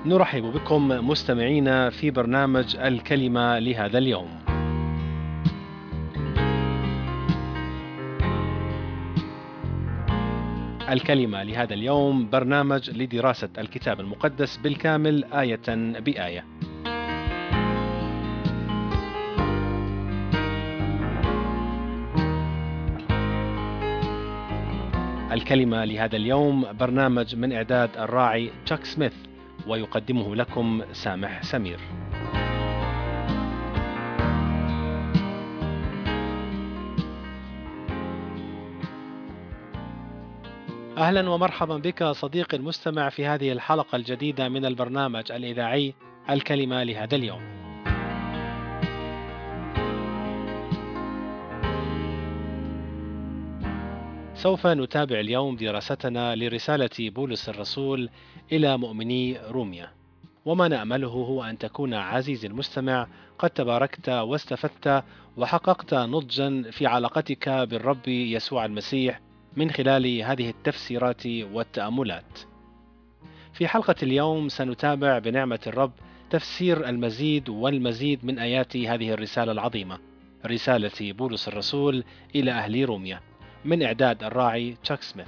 نرحب بكم مستمعينا في برنامج الكلمة لهذا اليوم. الكلمة لهذا اليوم برنامج لدراسة الكتاب المقدس بالكامل آية بآية. الكلمة لهذا اليوم برنامج من إعداد الراعي تشاك سميث، ويقدمه لكم سامح سمير. أهلا ومرحبا بك صديقي المستمع في هذه الحلقة الجديدة من البرنامج الإذاعي الكلمة لهذا اليوم. سوف نتابع اليوم دراستنا لرسالة بولس الرسول إلى مؤمني روميا، وما نأمله هو أن تكون عزيزي المستمع قد تباركت واستفدت وحققت نضجا في علاقتك بالرب يسوع المسيح من خلال هذه التفسيرات والتأملات. في حلقة اليوم سنتابع بنعمة الرب تفسير المزيد والمزيد من آيات هذه الرسالة العظيمة، رسالة بولس الرسول إلى أهل روميا، من إعداد الراعي تشاك سميث.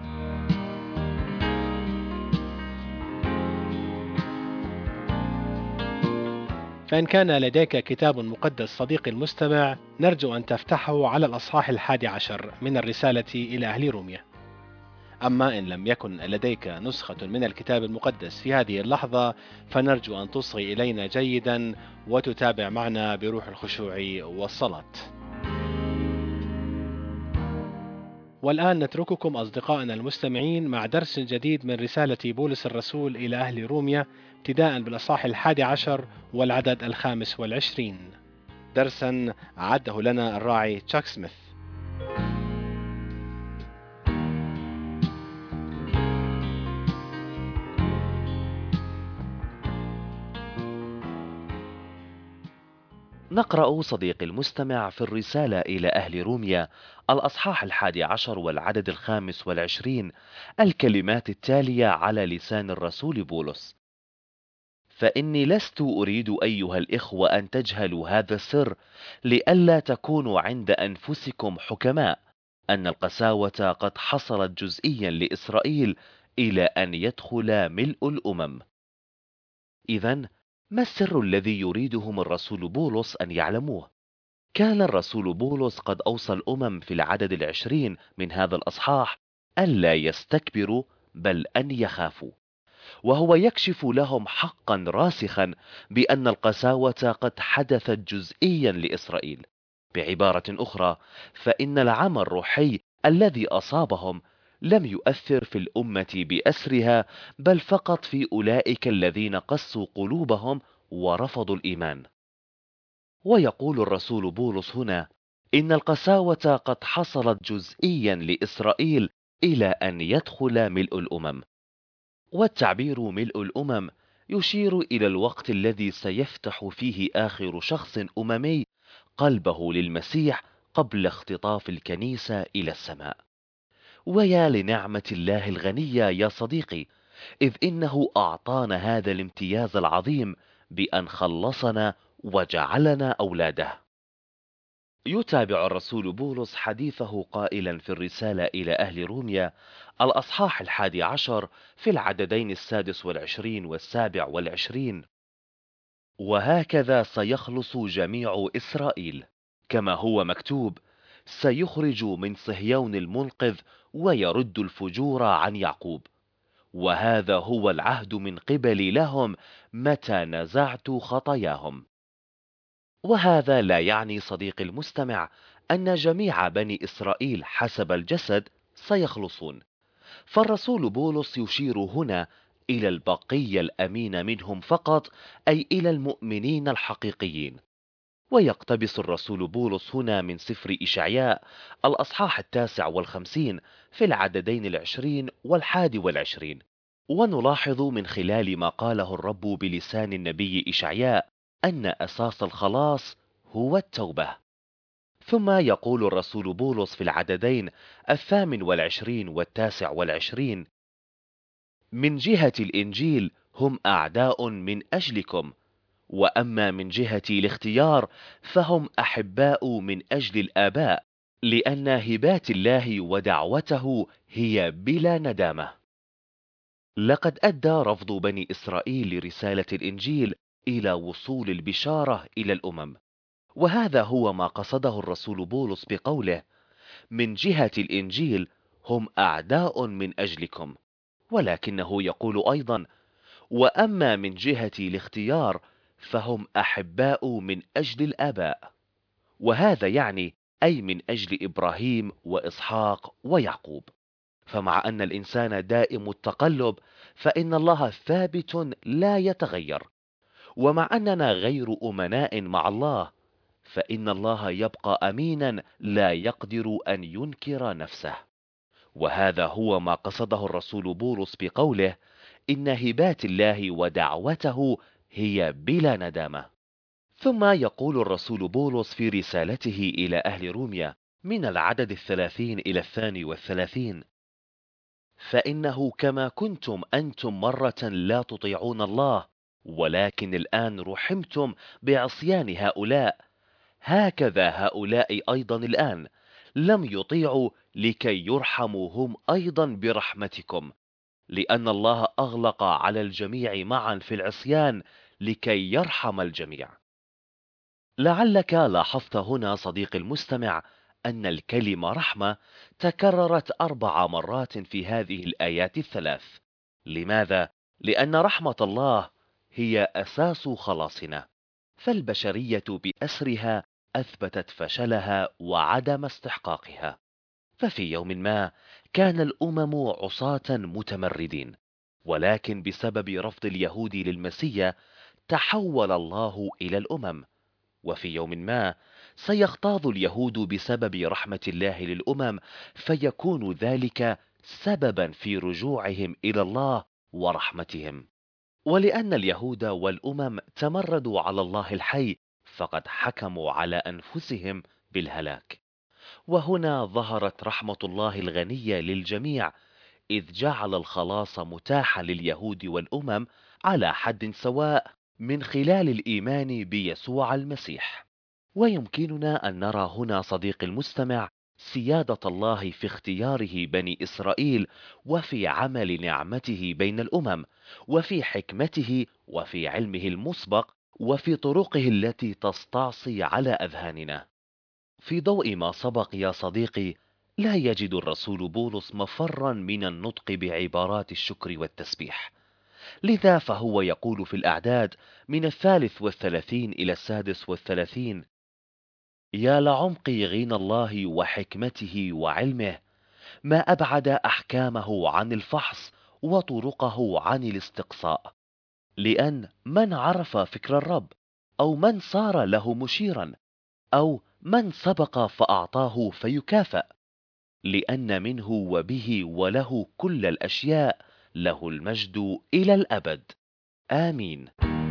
فإن كان لديك كتاب مقدس صديقي المستمع، نرجو أن تفتحه على الأصحاح 11 من الرسالة إلى أهل روميا. أما إن لم يكن لديك نسخة من الكتاب المقدس في هذه اللحظة، فنرجو أن تصغي إلينا جيدا وتتابع معنا بروح الخشوع والصلاة. والآن نترككم أصدقائنا المستمعين مع درس جديد من رسالة بولس الرسول إلى أهل روميا، ابتداء بالأصحاح 11 والعدد 25. درسا أعده لنا الراعي تشاك سميث. نقرأ صديقي المستمع في الرسالة إلى أهل روميا الأصحاح 11 والعدد 25 الكلمات التالية على لسان الرسول بولس: فإني لست أريد أيها الإخوة أن تجهلوا هذا السر، لئلا تكونوا عند أنفسكم حكماء، أن القساوة قد حصلت جزئيا لإسرائيل إلى أن يدخل ملء الأمم. إذن ما السر الذي يريدهم الرسول بولس أن يعلموه؟ كان الرسول بولس قد أوصى الأمم في العدد 20 من هذا الأصحاح ألا يستكبروا بل أن يخافوا، وهو يكشف لهم حقا راسخا بأن القساوة قد حدثت جزئيا لإسرائيل. بعبارة أخرى، فإن العمى الروحي الذي أصابهم لم يؤثر في الأمة بأسرها، بل فقط في أولئك الذين قسوا قلوبهم ورفضوا الإيمان. ويقول الرسول بولس هنا إن القساوة قد حصلت جزئيا لإسرائيل إلى أن يدخل ملء الأمم. والتعبير ملء الأمم يشير إلى الوقت الذي سيفتح فيه آخر شخص أممي قلبه للمسيح قبل اختطاف الكنيسة إلى السماء. ويا لنعمة الله الغنية يا صديقي، إذ إنه أعطانا هذا الامتياز العظيم بأن خلصنا وجعلنا أولاده. يتابع الرسول بولس حديثه قائلا في الرسالة إلى أهل روميا الأصحاح 11 في العددين 26 و27: وهكذا سيخلص جميع إسرائيل، كما هو مكتوب: سيخرج من صهيون المنقذ ويرد الفجور عن يعقوب، وهذا هو العهد من قبلي لهم متى نزعت خطاياهم. وهذا لا يعني صديقي المستمع أن جميع بني إسرائيل حسب الجسد سيخلصون، فالرسول بولس يشير هنا إلى البقية الأمين منهم فقط، أي إلى المؤمنين الحقيقيين. ويقتبس الرسول بولس هنا من سفر إشعياء الأصحاح 59 في العددين 20 و21، ونلاحظ من خلال ما قاله الرب بلسان النبي إشعياء أن أساس الخلاص هو التوبة. ثم يقول الرسول بولس في العددين 28 و29: من جهة الإنجيل هم أعداء من أجلكم، وأما من جهة الاختيار فهم أحباء من أجل الآباء، لأن هبات الله ودعوته هي بلا ندامة. لقد أدى رفض بني إسرائيل لرسالة الإنجيل إلى وصول البشارة إلى الأمم، وهذا هو ما قصده الرسول بولس بقوله: من جهة الإنجيل هم أعداء من أجلكم. ولكنه يقول أيضا: وأما من جهة الاختيار فهم أحباء من أجل الآباء، وهذا يعني أي من أجل إبراهيم وإسحاق ويعقوب. فمع أن الإنسان دائم التقلب، فإن الله ثابت لا يتغير، ومع أننا غير أمناء مع الله، فإن الله يبقى أمينا لا يقدر أن ينكر نفسه. وهذا هو ما قصده الرسول بولس بقوله: إن هبات الله ودعوته هي بلا ندامة. ثم يقول الرسول بولس في رسالته إلى أهل روميا من العدد 30 إلى 32: فإنه كما كنتم أنتم مرة لا تطيعون الله، ولكن الآن رحمتم بعصيان هؤلاء، هكذا هؤلاء أيضا الآن لم يطيعوا لكي يرحموا هم أيضا برحمتكم، لأن الله أغلق على الجميع معا في العصيان لكي يرحم الجميع. لعلك لاحظت هنا صديقي المستمع أن الكلمة رحمة تكررت 4 مرات في هذه الآيات الثلاث. لماذا؟ لأن رحمة الله هي أساس خلاصنا، فالبشرية بأسرها أثبتت فشلها وعدم استحقاقها. ففي يوم ما كان الأمم عصاة متمردين، ولكن بسبب رفض اليهود للمسيح تحول الله إلى الأمم. وفي يوم ما سيغتاظ اليهود بسبب رحمة الله للأمم، فيكون ذلك سببا في رجوعهم إلى الله ورحمتهم. ولأن اليهود والأمم تمردوا على الله الحي، فقد حكموا على أنفسهم بالهلاك. وهنا ظهرت رحمة الله الغنية للجميع، إذ جعل الخلاص متاحا لليهود والأمم على حد سواء من خلال الإيمان بيسوع المسيح. ويمكننا أن نرى هنا صديقي المستمع سيادة الله في اختياره بني إسرائيل، وفي عمل نعمته بين الأمم، وفي حكمته وفي علمه المسبق، وفي طرقه التي تستعصي على أذهاننا. في ضوء ما سبق يا صديقي، لا يجد الرسول بولس مفرا من النطق بعبارات الشكر والتسبيح، لذا فهو يقول في الأعداد من 33 إلى 36: يا لعمق غنى الله وحكمته وعلمه، ما أبعد أحكامه عن الفحص وطرقه عن الاستقصاء. لأن من عرف فكر الرب، أو من صار له مشيرا، أو من سبق فأعطاه فيكافأ، لأن منه وبه وله كل الأشياء، له المجد إلى الأبد. آمين.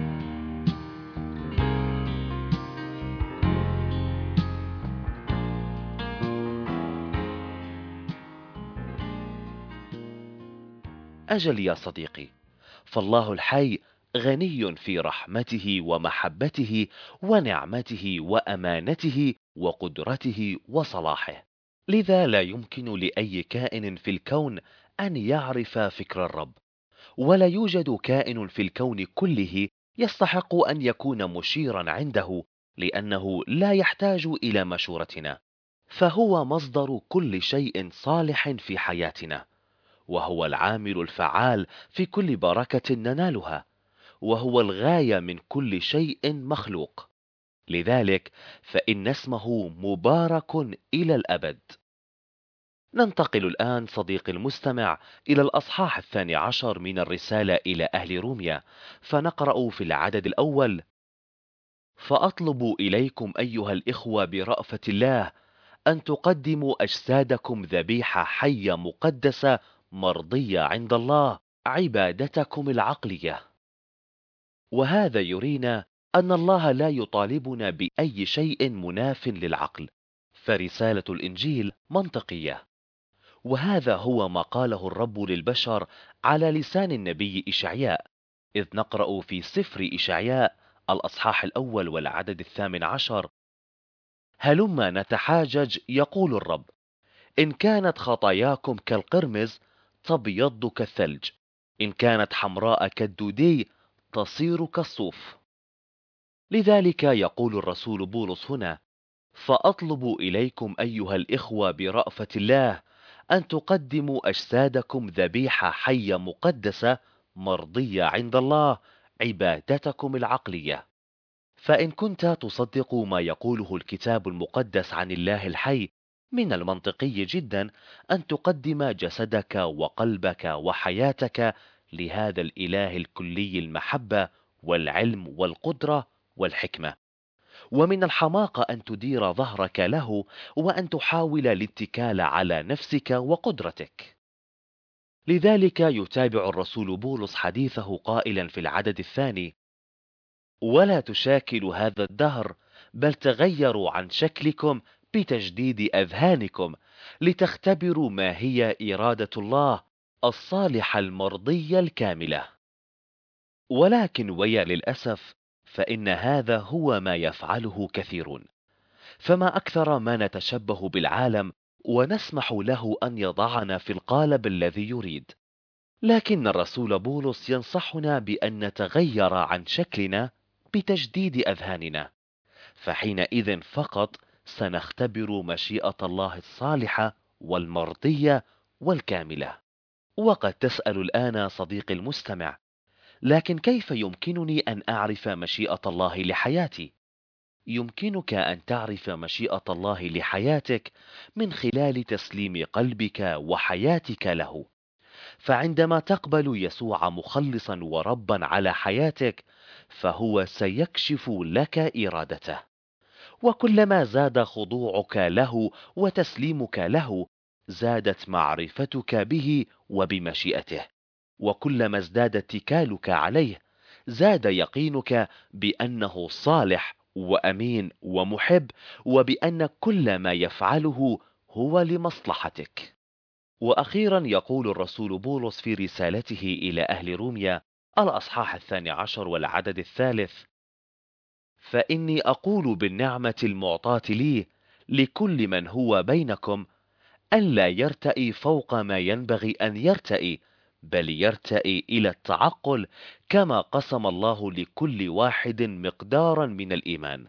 أجل يا صديقي، فالله الحي غني في رحمته ومحبته ونعمته وأمانته وقدرته وصلاحه، لذا لا يمكن لأي كائن في الكون أن يعرف فكر الرب، ولا يوجد كائن في الكون كله يستحق أن يكون مشيرا عنده، لأنه لا يحتاج إلى مشورتنا، فهو مصدر كل شيء صالح في حياتنا، وهو العامل الفعال في كل بركة ننالها، وهو الغاية من كل شيء مخلوق. لذلك فإن اسمه مبارك إلى الأبد. ننتقل الآن صديقي المستمع إلى الأصحاح 12 من الرسالة إلى أهل روميا، فنقرأ في العدد الأول: فأطلب إليكم أيها الإخوة برأفة الله أن تقدموا أجسادكم ذبيحة حية مقدسة مرضية عند الله، عبادتكم العقلية. وهذا يرينا أن الله لا يطالبنا بأي شيء مناف للعقل، فرسالة الإنجيل منطقية. وهذا هو ما قاله الرب للبشر على لسان النبي إشعياء: إذ نقرأ في سفر إشعياء الأصحاح الأول والعدد 18: هلما نتحاجج يقول الرب، إن كانت خطاياكم كالقرمز تبيض كالثلج، إن كانت حمراء كالدودي تصير كالصوف. لذلك يقول الرسول بولس هنا: فأطلب إليكم أيها الإخوة برأفة الله أن تقدموا أجسادكم ذبيحة حية مقدسة مرضية عند الله، عبادتكم العقلية. فإن كنت تصدق ما يقوله الكتاب المقدس عن الله الحي، من المنطقي جدا أن تقدم جسدك وقلبك وحياتك لهذا الإله الكلي المحبة والعلم والقدرة والحكمة. ومن الحماقة أن تدير ظهرك له وأن تحاول الاتكال على نفسك وقدرتك. لذلك يتابع الرسول بولس حديثه قائلا في العدد 2: ولا تشاكلوا هذا الدهر، بل تغيروا عن شكلكم بتجديد أذهانكم، لتختبروا ما هي إرادة الله الصالحة المرضية الكاملة. ولكن ويا للأسف، فإن هذا هو ما يفعله كثيرون. فما أكثر ما نتشبه بالعالم ونسمح له أن يضعنا في القالب الذي يريد. لكن الرسول بولس ينصحنا بأن نتغير عن شكلنا بتجديد أذهاننا، فحينئذ فقط سنختبر مشيئة الله الصالحة والمرضية والكاملة. وقد تسأل الآن صديقي المستمع: لكن كيف يمكنني أن أعرف مشيئة الله لحياتي؟ يمكنك أن تعرف مشيئة الله لحياتك من خلال تسليم قلبك وحياتك له. فعندما تقبل يسوع مخلصا وربا على حياتك، فهو سيكشف لك إرادته. وكلما زاد خضوعك له وتسليمك له، زادت معرفتك به وبمشيئته. وكلما ازداد اتكالك عليه، زاد يقينك بأنه صالح وأمين ومحب، وبأن كل ما يفعله هو لمصلحتك. وأخيرا يقول الرسول بولس في رسالته إلى أهل روميا الأصحاح 12 والعدد 3: فإني أقول بالنعمة المعطاة لي لكل من هو بينكم ألا يرتئي فوق ما ينبغي أن يرتئي، بل يرتئي إلى التعقل، كما قسم الله لكل واحد مقدارا من الإيمان.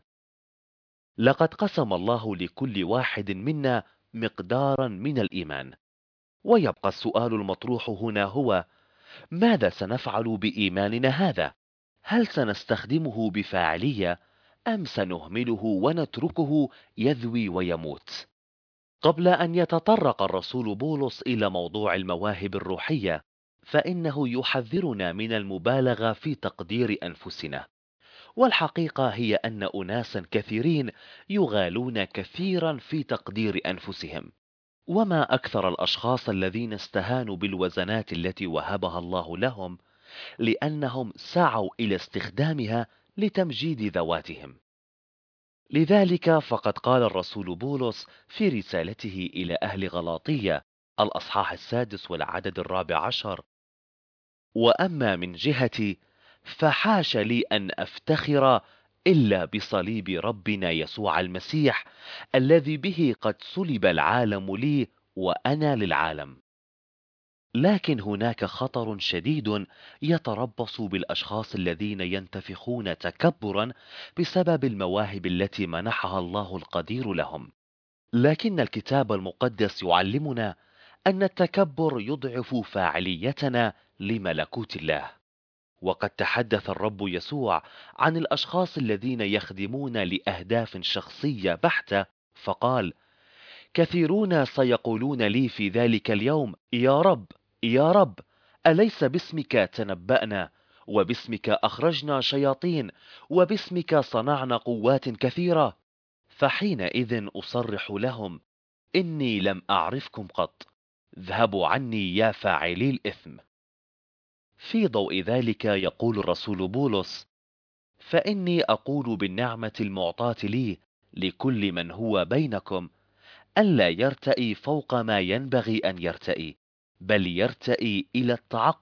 لقد قسم الله لكل واحد منا مقدارا من الإيمان. ويبقى السؤال المطروح هنا هو: ماذا سنفعل بإيماننا هذا؟ هل سنستخدمه بفاعلية، أم سنهمله ونتركه يذوي ويموت؟ قبل أن يتطرق الرسول بولس إلى موضوع المواهب الروحية، فإنه يحذرنا من المبالغة في تقدير أنفسنا. والحقيقة هي أن أناسا كثيرين يغالون كثيرا في تقدير أنفسهم. وما أكثر الأشخاص الذين استهانوا بالوزنات التي وهبها الله لهم، لأنهم سعوا إلى استخدامها لتمجيد ذواتهم. لذلك فقد قال الرسول بولس في رسالته إلى أهل غلاطية الأصحاح 6 والعدد 14: وأما من جهتي فحاش لي أن أفتخر إلا بصليب ربنا يسوع المسيح، الذي به قد صلب العالم لي وأنا للعالم. لكن هناك خطر شديد يتربص بالأشخاص الذين ينتفخون تكبرا بسبب المواهب التي منحها الله القدير لهم. لكن الكتاب المقدس يعلمنا أن التكبر يضعف فاعليتنا لملكوت الله. وقد تحدث الرب يسوع عن الأشخاص الذين يخدمون لأهداف شخصية بحتة، فقال: كثيرون سيقولون لي في ذلك اليوم: يا رب، يا رب، أليس باسمك تنبأنا، وباسمك أخرجنا شياطين، وباسمك صنعنا قوات كثيرة؟ فحينئذ أصرح لهم: إني لم أعرفكم قط، اذهبوا عني يا فاعلي الإثم. في ضوء ذلك يقول الرسول بولس: فإني أقول بالنعمة المعطاة لي لكل من هو بينكم ألا يرتئي فوق ما ينبغي أن يرتئي، بل يرتئي إلى التعقل،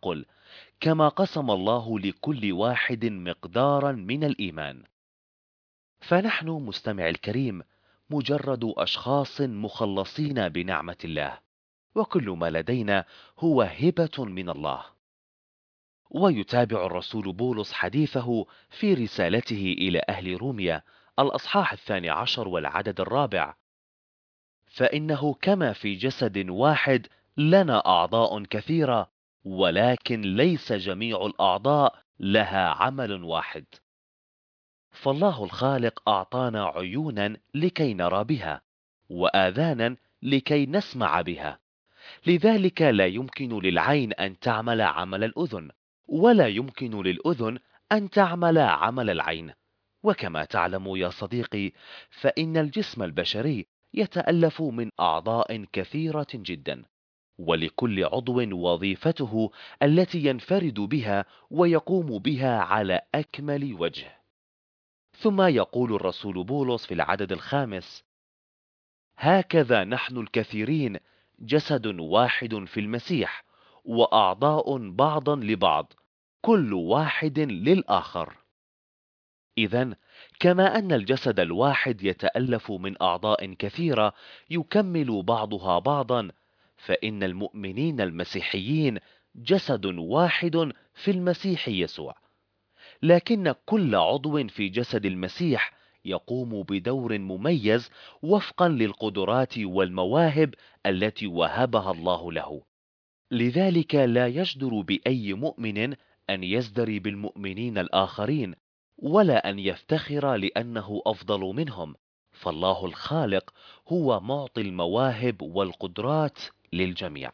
كما قسم الله لكل واحد مقدارا من الإيمان. فنحن مستمع الكريم مجرد أشخاص مخلصين بنعمة الله، وكل ما لدينا هو هبة من الله. ويتابع الرسول بولس حديثه في رسالته إلى أهل روميا الأصحاح 12 والعدد 4: فإنه كما في جسد واحد لنا أعضاء كثيرة، ولكن ليس جميع الأعضاء لها عمل واحد. فالله الخالق أعطانا عيونا لكي نرى بها، وآذانا لكي نسمع بها. لذلك لا يمكن للعين أن تعمل عمل الأذن، ولا يمكن للأذن أن تعمل عمل العين. وكما تعلم يا صديقي، فإن الجسم البشري يتألف من أعضاء كثيرة جدا، ولكل عضو وظيفته التي ينفرد بها ويقوم بها على أكمل وجه. ثم يقول الرسول بولس في العدد 5: هكذا نحن الكثيرين جسد واحد في المسيح، وأعضاء بعضا لبعض، كل واحد للآخر. إذن كما أن الجسد الواحد يتألف من أعضاء كثيرة يكمل بعضها بعضا، فإن المؤمنين المسيحيين جسد واحد في المسيح يسوع، لكن كل عضو في جسد المسيح يقوم بدور مميز وفقا للقدرات والمواهب التي وهبها الله له. لذلك لا يجدر بأي مؤمن أن يزدري بالمؤمنين الآخرين، ولا أن يفتخر لأنه أفضل منهم، فالله الخالق هو معطي المواهب والقدرات للجميع.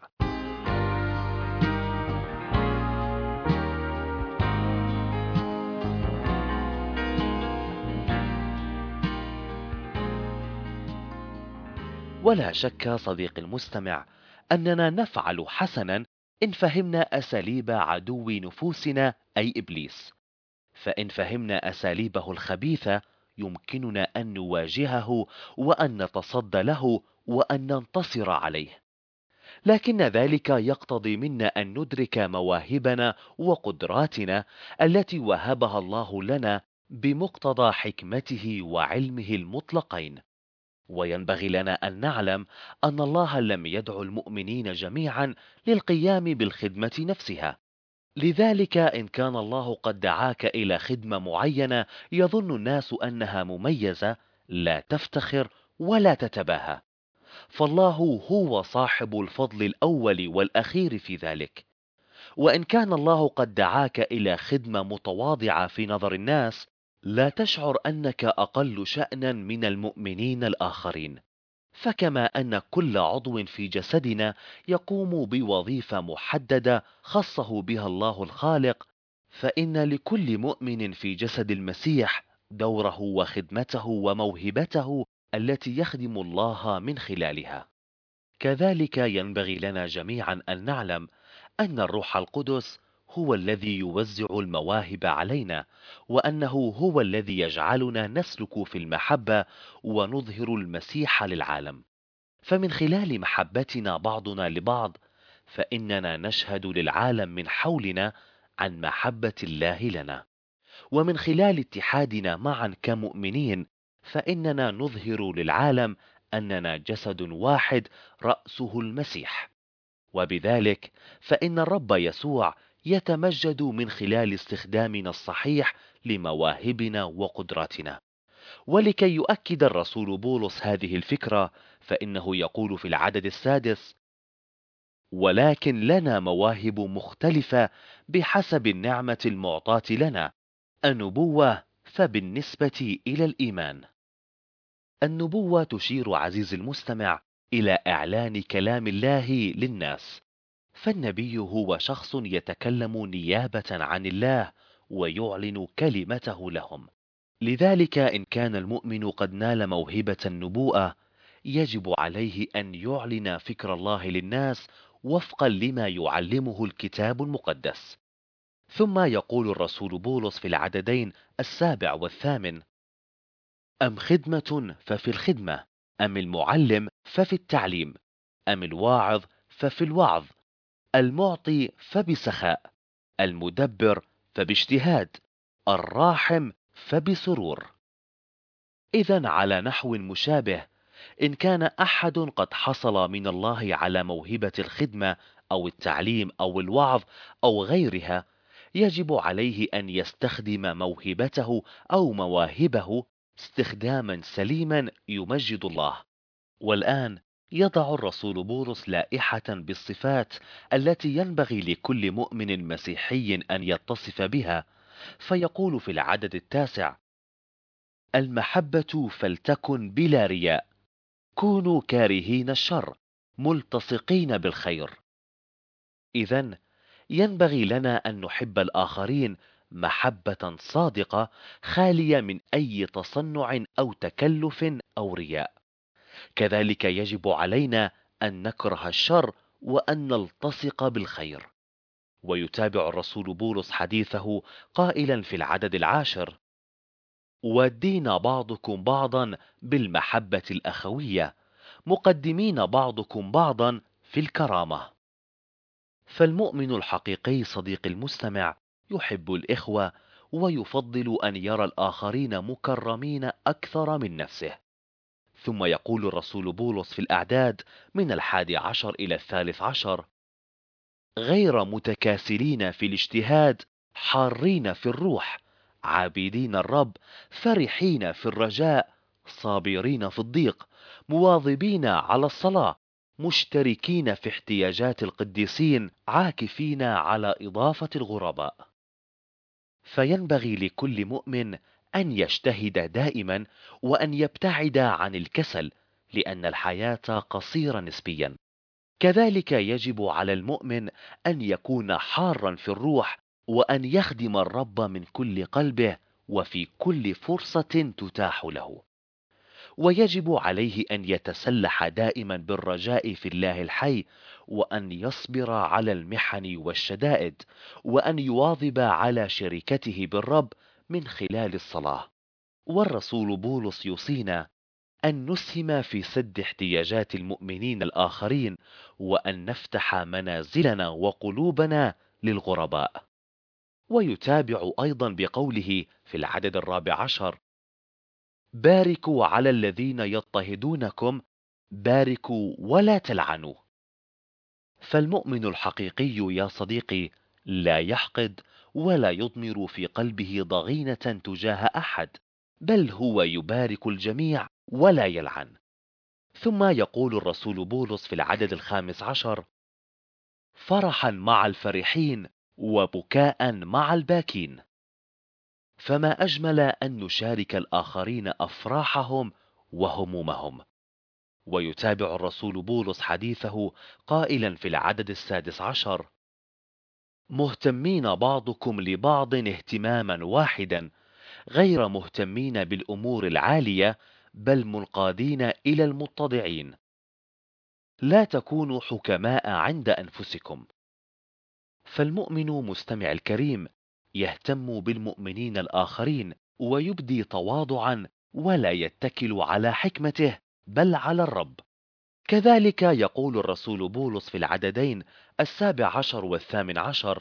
ولا شك صديقي المستمع أننا نفعل حسنا إن فهمنا أساليب عدو نفوسنا أي إبليس. فإن فهمنا أساليبه الخبيثة يمكننا أن نواجهه وأن نتصدى له وأن ننتصر عليه. لكن ذلك يقتضي منا أن ندرك مواهبنا وقدراتنا التي وهبها الله لنا بمقتضى حكمته وعلمه المطلقين. وينبغي لنا أن نعلم أن الله لم يدع المؤمنين جميعا للقيام بالخدمة نفسها. لذلك إن كان الله قد دعاك إلى خدمة معينة يظن الناس أنها مميزة، لا تفتخر ولا تتباهى، فالله هو صاحب الفضل الأول والأخير في ذلك. وإن كان الله قد دعاك إلى خدمة متواضعة في نظر الناس، لا تشعر أنك أقل شأنا من المؤمنين الآخرين. فكما أن كل عضو في جسدنا يقوم بوظيفة محددة خصه بها الله الخالق، فإن لكل مؤمن في جسد المسيح دوره وخدمته وموهبته التي يخدم الله من خلالها. كذلك ينبغي لنا جميعا أن نعلم أن الروح القدس هو الذي يوزع المواهب علينا، وأنه هو الذي يجعلنا نسلك في المحبة ونظهر المسيح للعالم. فمن خلال محبتنا بعضنا لبعض فإننا نشهد للعالم من حولنا عن محبة الله لنا، ومن خلال اتحادنا معا كمؤمنين فإننا نظهر للعالم أننا جسد واحد رأسه المسيح. وبذلك فإن الرب يسوع يتمجد من خلال استخدامنا الصحيح لمواهبنا وقدراتنا. ولكي يؤكد الرسول بولس هذه الفكرة فإنه يقول في العدد 6: ولكن لنا مواهب مختلفة بحسب النعمة المعطاة لنا، النبوة فبالنسبة إلى الإيمان. النبوة تشير عزيزي المستمع إلى إعلان كلام الله للناس، فالنبي هو شخص يتكلم نيابة عن الله ويعلن كلمته لهم. لذلك إن كان المؤمن قد نال موهبة النبوءة يجب عليه أن يعلن فكر الله للناس وفقا لما يعلمه الكتاب المقدس. ثم يقول الرسول بولس في العددين 7 و8: أم خدمة ففي الخدمة، أم المعلم ففي التعليم، أم الواعظ ففي الوعظ، المعطي فبسخاء، المدبر فباجتهاد، الراحم فبسرور. إذا على نحو مشابه، إن كان أحد قد حصل من الله على موهبة الخدمة أو التعليم أو الوعظ أو غيرها، يجب عليه أن يستخدم موهبته أو مواهبه استخداما سليما يمجد الله. والآن يضع الرسول بولس لائحة بالصفات التي ينبغي لكل مؤمن مسيحي أن يتصف بها، فيقول في العدد 9: المحبة فلتكن بلا رياء، كونوا كارهين الشر، ملتصقين بالخير. إذن ينبغي لنا أن نحب الآخرين محبة صادقة خالية من أي تصنع أو تكلف أو رياء. كذلك يجب علينا أن نكره الشر وأن نلتصق بالخير. ويتابع الرسول بولس حديثه قائلا في العدد 10: ودين بعضكم بعضا بالمحبة الأخوية، مقدمين بعضكم بعضا في الكرامة. فالمؤمن الحقيقي صديق المستمع يحب الإخوة، ويفضل أن يرى الآخرين مكرمين أكثر من نفسه. ثم يقول الرسول بولس في الأعداد من 11 إلى 13: غير متكاسلين في الاجتهاد، حارين في الروح، عابدين الرب، فرحين في الرجاء، صابرين في الضيق، مواظبين على الصلاة، مشتركين في احتياجات القديسين، عاكفين على إضافة الغرباء. فينبغي لكل مؤمن أن يجتهد دائما وأن يبتعد عن الكسل، لأن الحياة قصيرة نسبيا. كذلك يجب على المؤمن أن يكون حارا في الروح، وأن يخدم الرب من كل قلبه وفي كل فرصة تتاح له. ويجب عليه أن يتسلح دائما بالرجاء في الله الحي، وأن يصبر على المحن والشدائد، وأن يواظب على شركته بالرب من خلال الصلاة. والرسول بولس يوصينا أن نسهم في سد احتياجات المؤمنين الآخرين، وأن نفتح منازلنا وقلوبنا للغرباء. ويتابع أيضا بقوله في العدد 14: باركوا على الذين يضطهدونكم، باركوا ولا تلعنوا. فالمؤمن الحقيقي يا صديقي لا يحقد ولا يضمر في قلبه ضغينة تجاه أحد، بل هو يبارك الجميع ولا يلعن. ثم يقول الرسول بولس في العدد 15: فرحا مع الفرحين وبكاء مع الباكين. فما أجمل أن نشارك الآخرين أفراحهم وهمومهم. ويتابع الرسول بولس حديثه قائلا في العدد 16: مهتمين بعضكم لبعض اهتماما واحدا، غير مهتمين بالأمور العالية، بل منقادين إلى المتضعين. لا تكونوا حكماء عند أنفسكم. فالمؤمن مستمع الكريم يهتم بالمؤمنين الآخرين، ويبدي تواضعا، ولا يتكل على حكمته بل على الرب. كذلك يقول الرسول بولس في العددين 17 و18: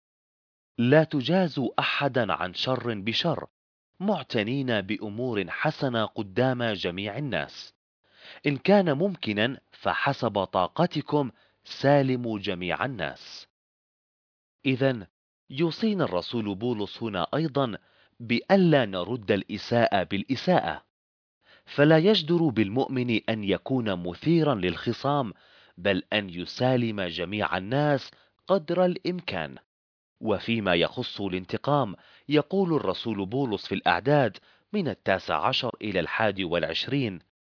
لا تجازوا أحدا عن شر بشر، معتنين بأمور حسنة قدام جميع الناس. إن كان ممكنا فحسب طاقتكم سالموا جميع الناس. إذن يوصينا الرسول بولس هنا أيضا بألا نرد الإساءة بالإساءة. فلا يجدر بالمؤمن أن يكون مثيرا للخصام، بل أن يسالم جميع الناس قدر الإمكان. وفيما يخص الانتقام، يقول الرسول بولس في الأعداد من 19 إلى 21: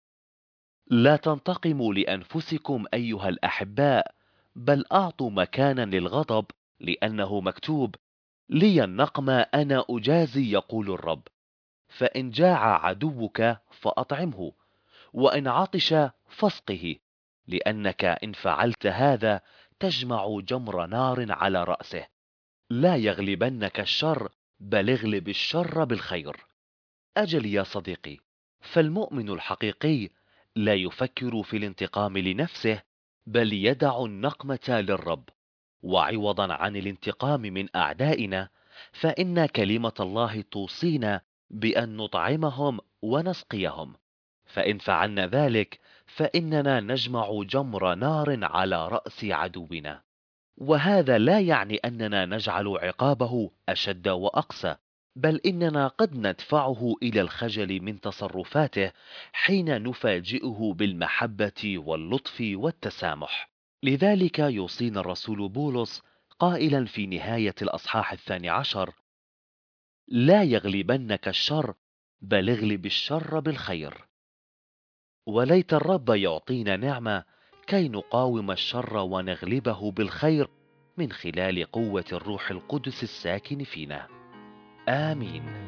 لا تنتقموا لأنفسكم أيها الأحباء، بل أعطوا مكانا للغضب، لأنه مكتوب: لي النقم أنا أجازي يقول الرب. فإن جاع عدوك فأطعمه، وإن عطش فاسقه، لأنك إن فعلت هذا تجمع جمر نار على رأسه. لا يغلبنك الشر، بل اغلب الشر بالخير. أجل يا صديقي، فالمؤمن الحقيقي لا يفكر في الانتقام لنفسه، بل يدع النقمة للرب، وعوضا عن الانتقام من أعدائنا، فإن كلمة الله توصينا بأن نطعمهم ونسقيهم، فإن فعلنا ذلك فإننا نجمع جمر نار على رأس عدونا. وهذا لا يعني أننا نجعل عقابه أشد وأقسى، بل إننا قد ندفعه إلى الخجل من تصرفاته حين نفاجئه بالمحبة واللطف والتسامح. لذلك يوصينا الرسول بولس قائلا في نهاية الأصحاح 12: لا يغلبنك الشر، بل اغلب الشر بالخير. وليت الرب يعطينا نعمة كي نقاوم الشر ونغلبه بالخير من خلال قوة الروح القدس الساكن فينا. آمين.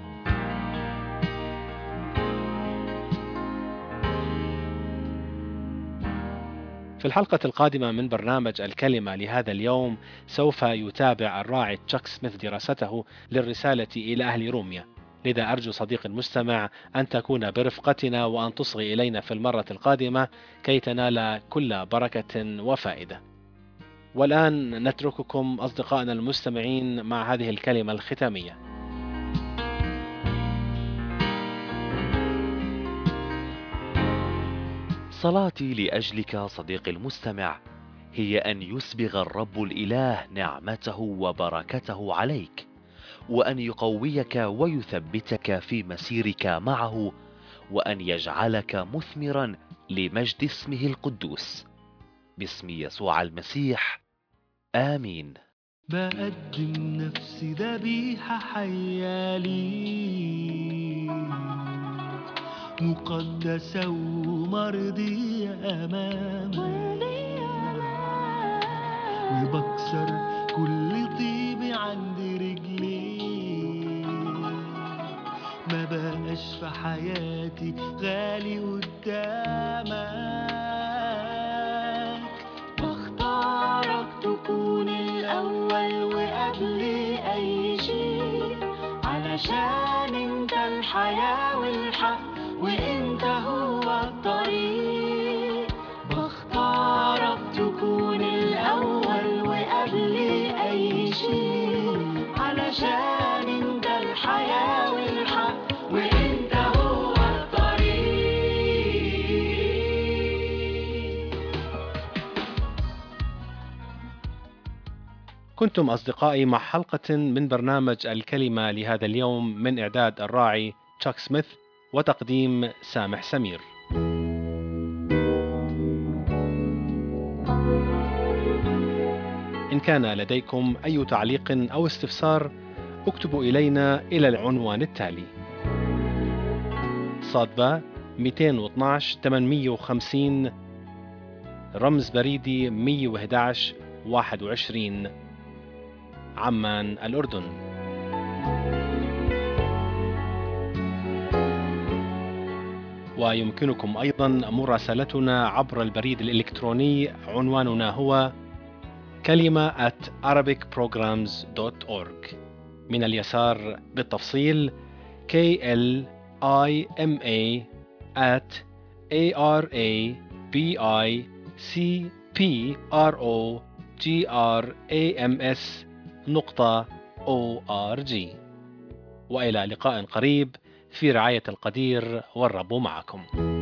في الحلقة القادمة من برنامج الكلمة لهذا اليوم سوف يتابع الراعي تشاك سميث دراسته للرسالة إلى أهل روميا. لذا أرجو صديقي المستمع أن تكون برفقتنا وأن تصغي إلينا في المرة القادمة كي تنال كل بركة وفائدة. والآن نترككم أصدقائنا المستمعين مع هذه الكلمة الختامية. صلاتي لأجلك صديقي المستمع هي أن يسبغ الرب الإله نعمته وبركته عليك، وأن يقويك ويثبتك في مسيرك معه، وأن يجعلك مثمرا لمجد اسمه القدوس. باسم يسوع المسيح، آمين. بقدم نفسي ذبيحة حية ليك، مقدسة ومرضية أمامك، وبكسر كل طيبي عند رجليك. ما بقاش في حياتي غالي قدامك، بختارك تكون الأول وقبل أي شيء، علشان انت الحياة والحق وانت هو الطريق. بختارك تكون الأول وقبل أي شيء، علشان انت الحياة والحق وانت هو الطريق. كنتم أصدقائي مع حلقة من برنامج الكلمة لهذا اليوم من إعداد الراعي تشاك سميث وتقديم سامح سمير. إن كان لديكم أي تعليق أو استفسار اكتبوا إلينا إلى العنوان التالي: صادبة 212 850 رمز بريدي 111 21 عمان الأردن. ويمكنكم أيضا مراسلتنا عبر البريد الإلكتروني، عنواننا هو كلمة @arabicprograms.org. من اليسار بالتفصيل klima@arabicprograms.org. وإلى لقاء قريب في رعاية القدير، والرب معكم.